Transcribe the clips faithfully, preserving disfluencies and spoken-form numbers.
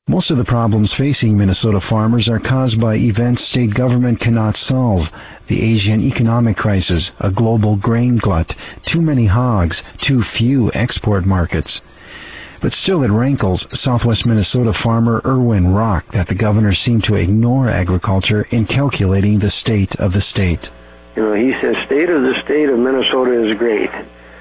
Most of the problems facing Minnesota farmers are caused by events state government cannot solve. The Asian economic crisis, a global grain glut, too many hogs, too few export markets. But still it rankles Southwest Minnesota farmer Erwin Rock that the governor seemed to ignore agriculture in calculating the state of the state. You know, he says state of the state of Minnesota is great.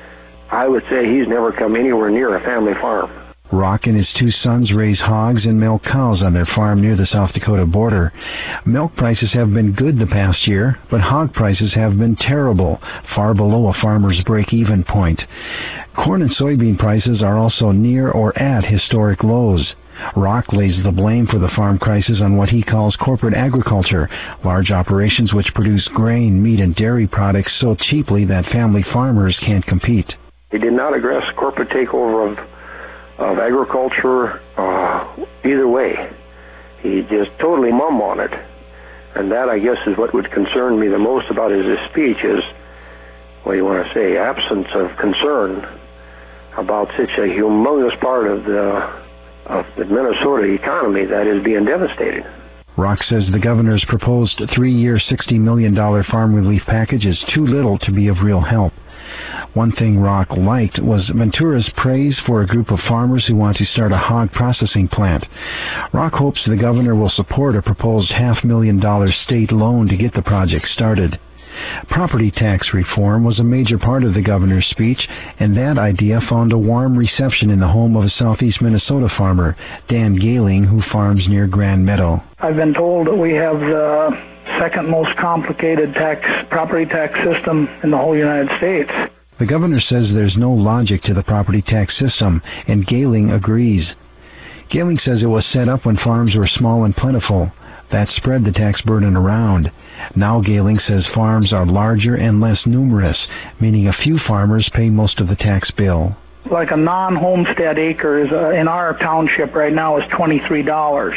I would say he's never come anywhere near a family farm. Rock and his two sons raise hogs and milk cows on their farm near the South Dakota border. Milk prices have been good the past year, but hog prices have been terrible, far below a farmer's break-even point. Corn and soybean prices are also near or at historic lows. Rock lays the blame for the farm crisis on what he calls corporate agriculture, large operations which produce grain, meat, and dairy products so cheaply that family farmers can't compete. He did not address corporate takeover of of agriculture uh, either way. He just totally mum on it. And that, I guess, is what would concern me the most about his, his speech is, what do you want to say, absence of concern about such a humongous part of the, of the Minnesota economy that is being devastated. Rock says the governor's proposed three-year sixty million dollars farm relief package is too little to be of real help. One thing Rock liked was Ventura's praise for a group of farmers who want to start a hog processing plant. Rock hopes the governor will support a proposed half-million dollar state loan to get the project started. Property tax reform was a major part of the governor's speech, and that idea found a warm reception in the home of a southeast Minnesota farmer, Dan Gehling, who farms near Grand Meadow. I've been told that we have the second most complicated tax property tax system in the whole United States. The governor says there's no logic to the property tax system, and Gehling agrees. Gehling says it was set up when farms were small and plentiful. That spread the tax burden around. Now Gehling says farms are larger and less numerous, meaning a few farmers pay most of the tax bill. Like a non-homestead acre is, uh, in our township right now is twenty-three dollars.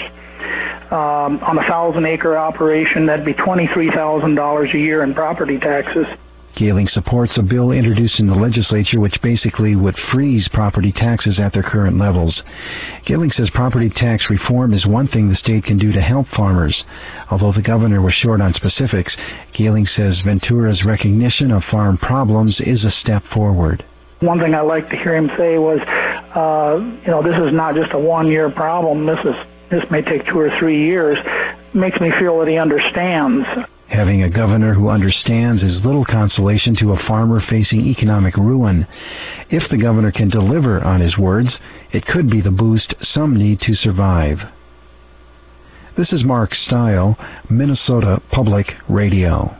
Um, on a thousand acre operation, that'd be twenty-three thousand dollars a year in property taxes. Gehling supports a bill introduced in the legislature which basically would freeze property taxes at their current levels. Gehling says property tax reform is one thing the state can do to help farmers. Although the governor was short on specifics, Gehling says Ventura's recognition of farm problems is a step forward. One thing I like to hear him say was, uh, you know, this is not just a one-year problem. This is this may take two or three years. Makes me feel that he understands. Having a governor who understands is little consolation to a farmer facing economic ruin. If the governor can deliver on his words, it could be the boost some need to survive. This is Mark Stile, Minnesota Public Radio.